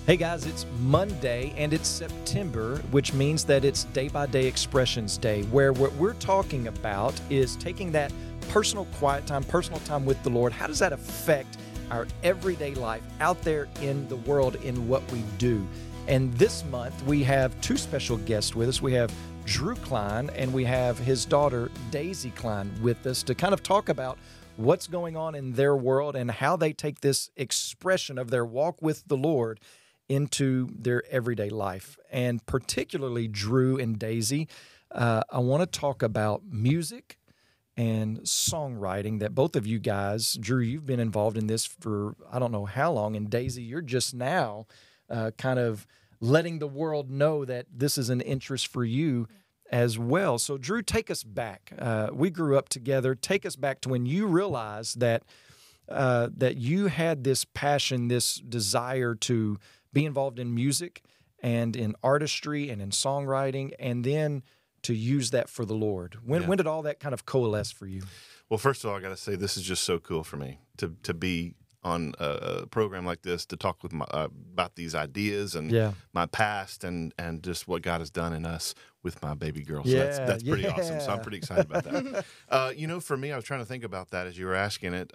Hey guys, it's Monday and it's September, which means that it's Day by Day Expressions Day, where what we're talking about is taking that personal quiet time, personal time with the Lord. How does that affect our everyday life out there in the world in what we do? And this month we have two special guests with us. We have Drew Klein and we have his daughter Daisy Klein with us to kind of talk about what's going on in their world and how they take this expression of their walk with the Lord into their everyday life. And particularly Drew and Daisy, I want to talk about music and songwriting that both of you guys, Drew, you've been involved in this for I don't know how long, and Daisy, you're just now kind of letting the world know that this is an interest for you as well. So Drew, take us back. We grew up together. Take us back to when you realized that that you had this passion, this desire to be involved in music and in artistry and in songwriting, and then to use that for the Lord. When did all that kind of coalesce for you? Well, first of all, I got to say this is just so cool for me to be on a program like this to talk with about these ideas and my past and just what God has done in us with my baby girl. So that's pretty awesome. So I'm pretty excited about that. For me, I was trying to think about that as you were asking it.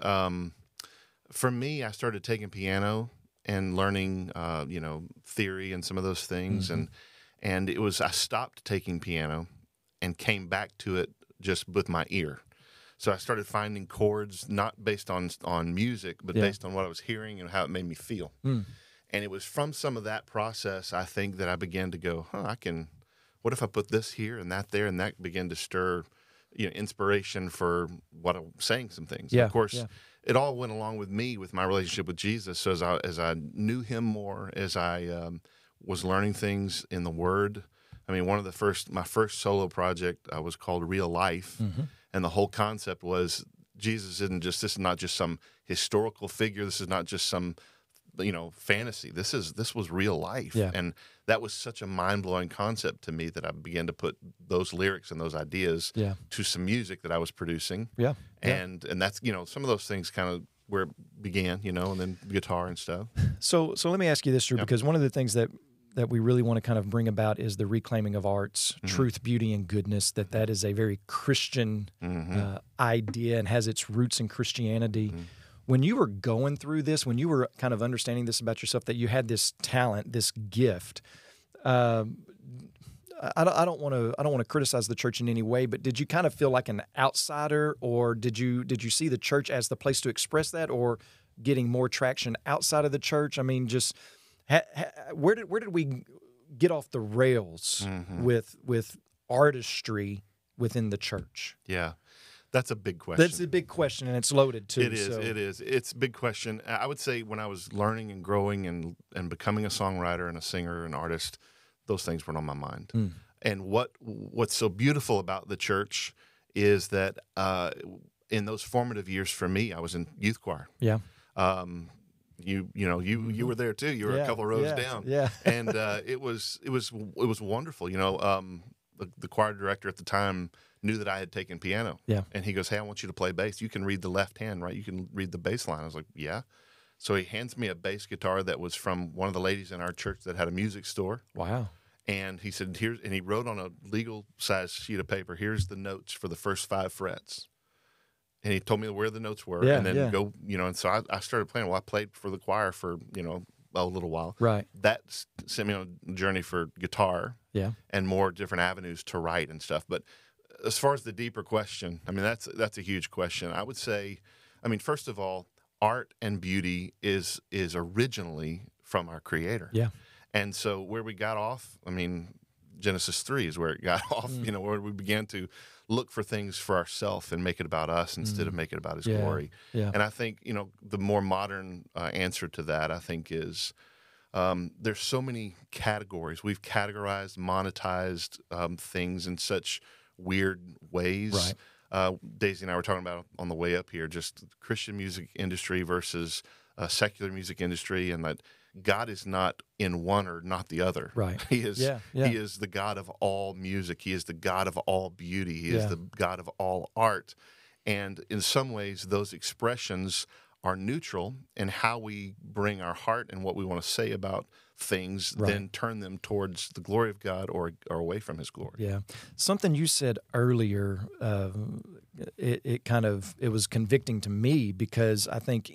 For me, I started taking piano and learning, theory and some of those things. Mm-hmm. And it was, I stopped taking piano and came back to it just with my ear. So I started finding chords, not based on music, but based on what I was hearing and how it made me feel. Mm. And it was from some of that process, I think, that I began to go, what if I put this here and that there? And that began to stir, inspiration for what I'm saying some things. Yeah. And of course, it all went along with me, with my relationship with Jesus. So as I knew him more, as I was learning things in the Word. I mean, my first solo project was called Real Life. Mm-hmm. And the whole concept was this is not just some historical figure. This is not just some, fantasy. This was real life. Yeah. And that was such a mind-blowing concept to me that I began to put those lyrics and those ideas to some music that I was producing. Yeah. And that's, some of those things kind of where it began, and then guitar and stuff. So let me ask you this, Drew, because one of the things that we really want to kind of bring about is the reclaiming of arts, truth, beauty, and goodness, that is a very Christian idea and has its roots in Christianity. Mm-hmm. When you were going through this, when you were kind of understanding this about yourself, that you had this talent, this gift, I don't want to criticize the church in any way, but did you kind of feel like an outsider, or did you see the church as the place to express that, or getting more traction outside of the church? I mean, just where did we get off the rails with artistry within the church? Yeah. That's a big question. That's a big question, and it's loaded, too. It is. It's a big question. I would say when I was learning and growing and becoming a songwriter and a singer and artist, those things weren't on my mind. Mm. And what's so beautiful about the church is that in those formative years for me, I was in youth choir. Yeah. You were there, too. You were a couple of rows down. Yeah. And it was wonderful. The choir director at the time knew that I had taken piano. Yeah. And he goes, "Hey, I want you to play bass. You can read the left hand, right? You can read the bass line." I was like, "Yeah." So he hands me a bass guitar that was from one of the ladies in our church that had a music store. Wow. And he said, and he wrote on a legal size sheet of paper, "Here's the notes for the first 5 frets." And he told me where the notes were, and then go, and so I started playing. Well, I played for the choir for, a little while. Right. That sent me on a journey for guitar and more different avenues to write and stuff. But as far as the deeper question, I mean, that's a huge question. I would say, first of all, art and beauty is originally from our Creator. Yeah. And so where we got off, Genesis 3 is where it got off, where we began to look for things for ourselves and make it about us instead of make it about His glory. Yeah. And I think, the more modern answer to that, I think, is there's so many categories. We've categorized, monetized things in such weird ways. Right. Daisy and I were talking about on the way up here, just Christian music industry versus secular music industry, and that God is not in one or not the other. Right. He is He is the God of all music. He is the God of all beauty. He is the God of all art. And in some ways, those expressions are neutral in how we bring our heart and what we want to say about things, Right. then turn them towards the glory of God or away from His glory. Yeah. Something you said earlier, it was convicting to me, because I think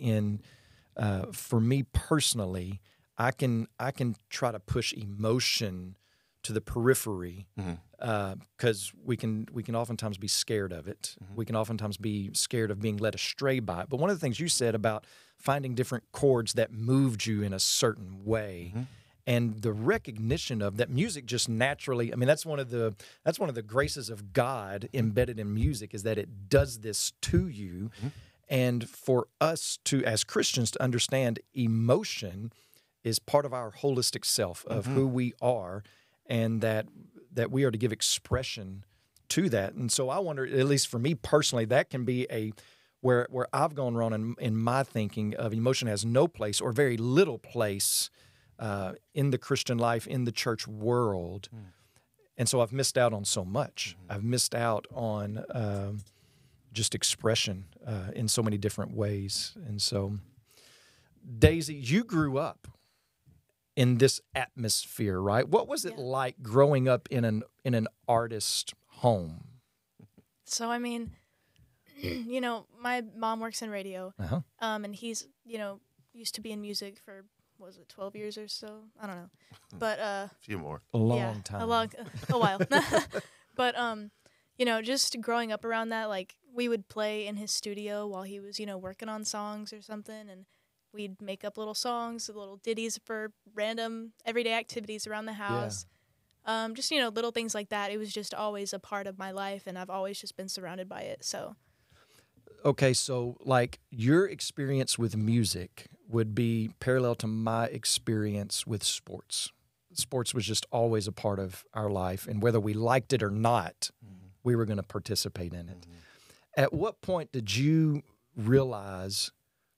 for me personally, I can try to push emotion to the periphery, because we can oftentimes be scared of it. We can oftentimes be scared of being led astray by it. But one of the things you said about finding different chords that moved you in a certain way, and the recognition of that music just naturally, I mean, that's one of the graces of God embedded in music, is that it does this to you. And for us to, as Christians, to understand emotion is part of our holistic self, of who we are, and that we are to give expression to that. And so I wonder, at least for me personally, that can be where I've gone wrong in my thinking of emotion has no place or very little place in the Christian life, in the church world. And so I've missed out on so much. I've missed out on just expression in so many different ways. And so, Daisy, you grew up in this atmosphere, right? What was it like growing up in an artist home? So, I mean, my mom works in radio, and he's, used to be in music for, what was it, 12 years or so? I don't know. But A few more. A long time. A while. But, just growing up around that, like, we would play in his studio while he was, working on songs or something, and we'd make up little songs, little ditties for random everyday activities around the house. Just, little things like that. It was just always a part of my life, and I've always just been surrounded by it, so. Okay, so, like, your experience with music would be parallel to my experience with sports. Sports was just always a part of our life, and whether we liked it or not, we were going to participate in it. At what point did you realize,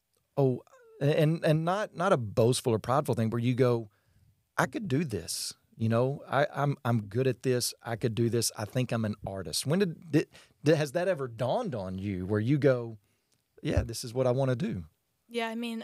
and not a boastful or prideful thing, where you go, I could do this. I'm good at this. I could do this. I think I'm an artist. When has that ever dawned on you, where you go, yeah, this is what I want to do? Yeah, I mean,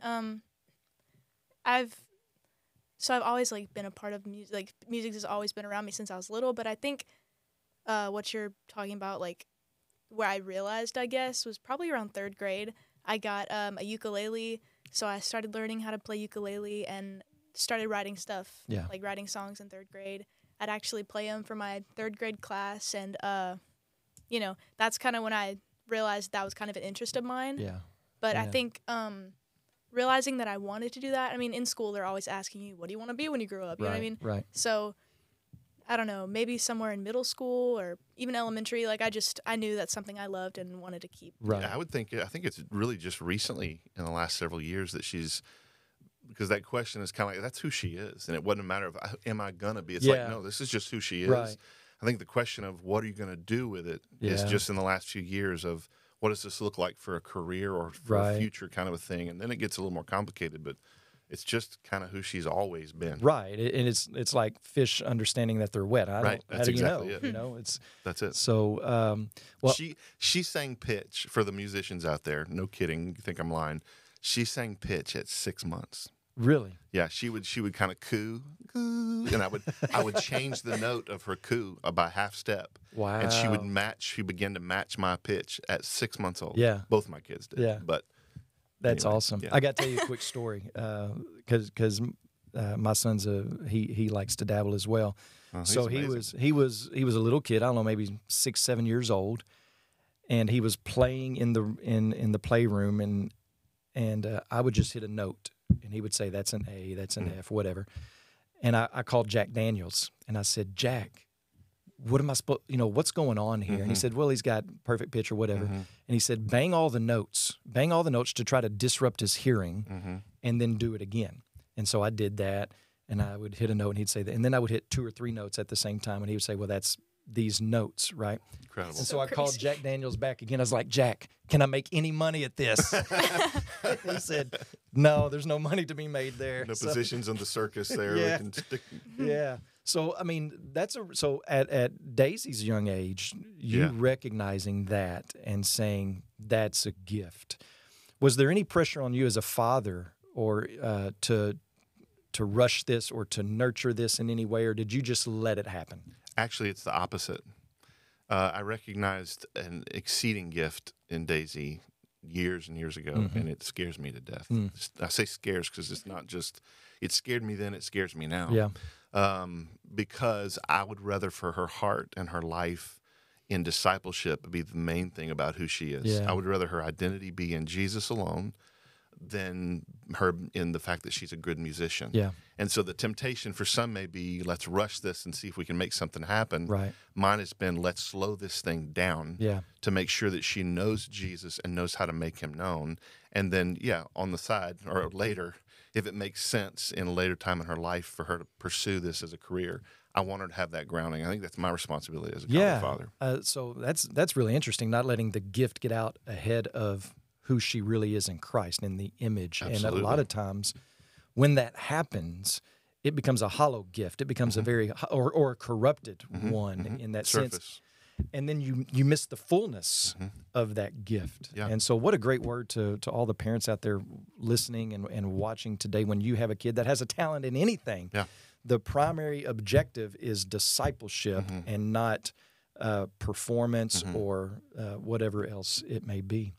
I've always been a part of music. Like, music has always been around me since I was little. But I think what you're talking about, like, where I realized, I guess, was probably around third grade. I got a ukulele, so I started learning how to play ukulele and started writing stuff, like writing songs in third grade. I'd actually play them for my third grade class, and that's kind of when I realized that was kind of an interest of mine. Yeah. But I think realizing that I wanted to do that, I mean, in school they're always asking you, what do you want to be when you grow up? You know what I mean? Right. So, I don't know, maybe somewhere in middle school or even elementary, like I knew that's something I loved and wanted to keep. Right. Yeah, I think it's really just recently in the last several years that because that question is kind of like, that's who she is. And it wasn't a matter of, am I going to be? It's like, no, this is just who she is. Right. I think the question of what are you going to do with it is just in the last few years of what does this look like for a career or for a future kind of a thing. And then it gets a little more complicated, but it's just kind of who she's always been. Right. And it's like fish understanding that they're wet. That's exactly it. That's it. So, she sang pitch for the musicians out there. No kidding. You think I'm lying. She sang pitch at 6 months. Really? Yeah, she would kind of coo, and I would change the note of her coo by half step. Wow. And she began to match my pitch at 6 months old. Yeah. Both my kids did. Yeah. But that's anyway, awesome. yeah. I got to tell you a quick story because my son's he likes to dabble as well. So he was a little kid. I don't know, maybe 6, 7 years old, and he was playing in the playroom, and I would just hit a note, and he would say, "That's an A, that's an F, whatever." And I called Jack Daniels, and I said, "Jack, what am I supposed? What's going on here?" And he said, "Well, he's got perfect pitch or whatever." And he said, "Bang all the notes to try to disrupt his hearing, and then do it again." And so I did that, and I would hit a note, and he'd say that, and then I would hit 2 or 3 notes at the same time, and he would say, "Well, that's these notes, right?" Incredible. And so I called Jack Daniels back again. I was like, "Jack, can I make any money at this?" He said, "No, there's no money to be made there." No positions on the circus there. Yeah. We can stick. Yeah. So, I mean, so at Daisy's young age, you recognizing that and saying that's a gift. Was there any pressure on you as a father or to rush this or to nurture this in any way, or did you just let it happen? Actually, it's the opposite. I recognized an exceeding gift in Daisy years and years ago, and it scares me to death. I say scares because it's not just, it scared me then, it scares me now. Yeah. Because I would rather for her heart and her life in discipleship be the main thing about who she is. Yeah. I would rather her identity be in Jesus alone than her in the fact that she's a good musician. Yeah. And so the temptation for some may be, let's rush this and see if we can make something happen. Right. Mine has been, let's slow this thing down Yeah. to make sure that she knows Jesus and knows how to make him known. And then, on the side or later, if it makes sense in a later time in her life for her to pursue this as a career, I want her to have that grounding. I think that's my responsibility as a godly father. So that's really interesting, not letting the gift get out ahead of who she really is in Christ and the image. Absolutely. And a lot of times when that happens, it becomes a hollow gift. It becomes a very, or a corrupted one in that Surface. sense. And then you miss the fullness of that gift. Yeah. And so what a great word to all the parents out there listening and watching today. When you have a kid that has a talent in anything, the primary objective is discipleship and not performance or whatever else it may be.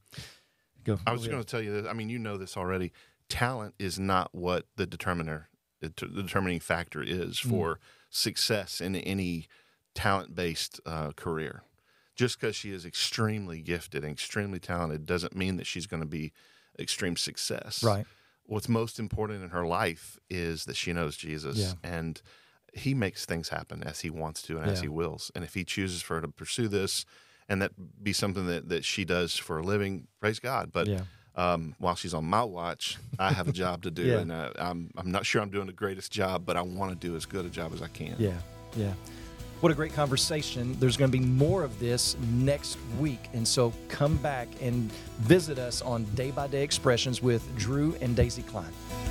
I was going to tell you this. I mean, you know this already. Talent is not what the determining factor is for success in any talent-based career. Just because she is extremely gifted and extremely talented doesn't mean that she's going to be extreme success. Right. What's most important in her life is that she knows Jesus, and he makes things happen as he wants to and as he wills. And if he chooses for her to pursue this and that be something that she does for a living, praise God. But while she's on my watch, I have a job to do, and I'm not sure I'm doing the greatest job, but I want to do as good a job as I can. Yeah. What a great conversation. There's going to be more of this next week. And so come back and visit us on Day by Day Expressions with Drew and Daisy Klein.